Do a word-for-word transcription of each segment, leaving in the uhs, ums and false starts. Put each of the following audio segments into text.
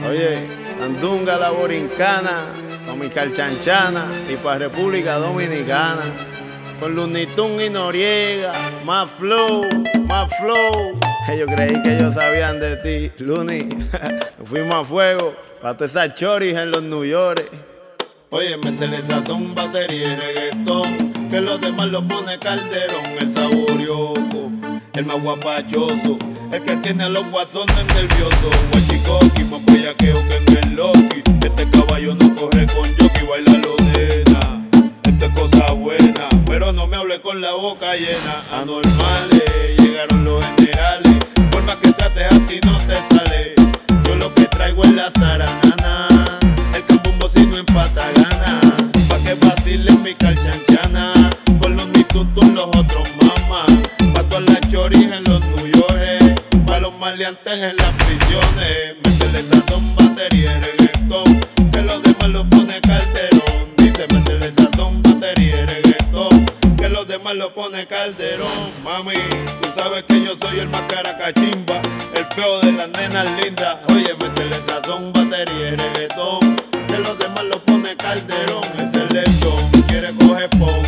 Oye, Andunga la Borincana, con mi Calchanchana y pa' República Dominicana. Con Looney Tunes y Noriega, más flow, más flow. Yo creí que ellos sabían de ti, Looney. Fuimos a fuego, pa' todas esas choris en los New York. Oye, métele sazón, batería y reggaetón, que los demás lo pone Calderón. El saborioco, el más guapachoso, el que tiene a los guasones nerviosos. Guachicoqui, más bellaqueo que en el Loki. Este caballo no corre con jockey, baila lo nena. Esto es cosa buena, pero no me hable con la boca llena. Anormales, llegaron los generales, por más que trates a ti no te sale. Yo lo que traigo es la zaranana, el cambumbo si no empata gana. Pa' que vacilen mi calchanchana, con los nitutos los otros mamás. Pa' todas las choris en los New York, pa' los maleantes en las prisiones. Métele sazón, batería y reggaetón, que los demás lo pone Calderón. Dice métele sazón, batería y reggaetón, que los demás lo pone Calderón. Mami, tú sabes que yo soy el más caracachimba, el feo de las nenas lindas. Oye, métele sazón, batería y reggaetón, que los demás lo pone Calderón. Es el lechón, quiere coger pon,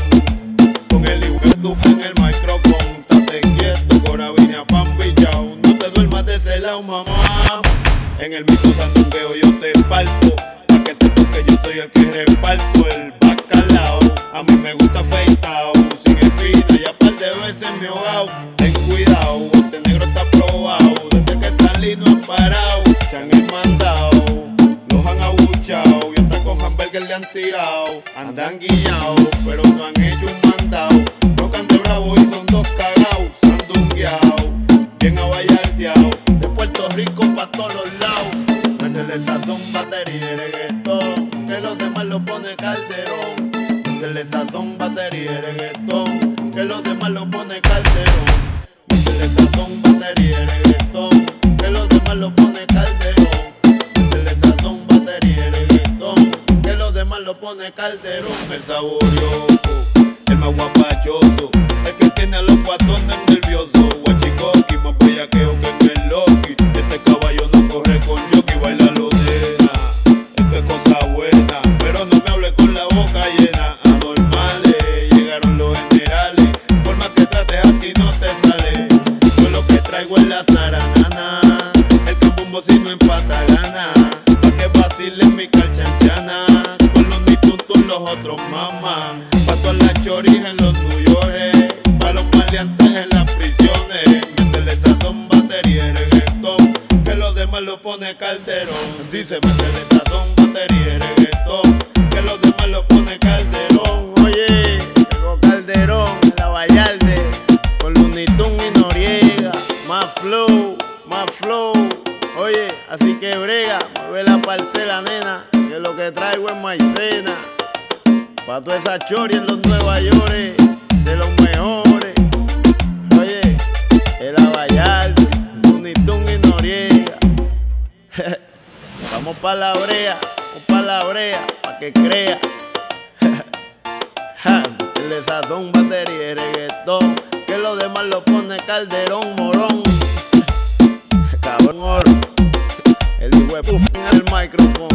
con el igual en el micrófono. Estate quieto, corabina, pan bichao, no te duermas de ese lado, mamá. En el mismo sandungueo yo te parto, pa' que sepas que yo soy el que reparto el bacalao. A mí me gusta afeitao, sin espina, ya par de veces me he ahogado. Ten cuidado, este negro está probado, desde que salí no he parado. Se han mandado, los han abuchado, y hasta con hamburger le han tirado. Andan guiñados, pero no han hecho un mandado. Tocan de bravo y son dos cagados, sandungueados, bien abayardeados, de Puerto Rico pa' todos los lados. Métele sazón, batería y reggaetón, que los demás lo pone Calderón. Métele sazón, batería y reggaetón, que los demás lo pone Calderón. Métele sazón, batería y reggaetón, que los demás lo pone Calderón. Métele sazón, batería y reggaetón, que los demás lo pone Calderón. El saborioco, el más guapachoso, el que tiene a los guasones nerviosos. Guachicoqui, más bellaqueo que en el Loki. Este caballo no corre con jockey, baila lo nena. Esto es cosa buena, pero no me hable con la boca llena. Anormales, llegaron los generales, por más que trates a ti no te sale. Yo lo que traigo es la zaranana, el cambumbo si no empata gana. Pa' que vacilen mi calchanchana, con los nitutos los otros mamás. Pa' todas las choris en los New York, pa' los maleantes en las prisiones. Métele sazón, batería y reggaetón, que los demás lo pone Calderón. Dice métele sazón, batería y reggaetón, que los demás lo pone Calderón. Oye, llegó Calderón, la Vallarde, con Looney Tunes y Noriega, más flow, más flow. Oye, así que brega, mueve la parcela, nena, que lo que traigo es maicena. Pa' todas esas choris en los Nueva York, de los mejores. Oye, el Vallarde, Looney Tunes y Noriega. Vamos pa' la brea, vamos pa' la brea, pa' que crea. Métele sazón, batería y reggaetón, que los demás lo pone Calderón, morón. Cabrón, oro. El hijo de puff en el micrófono.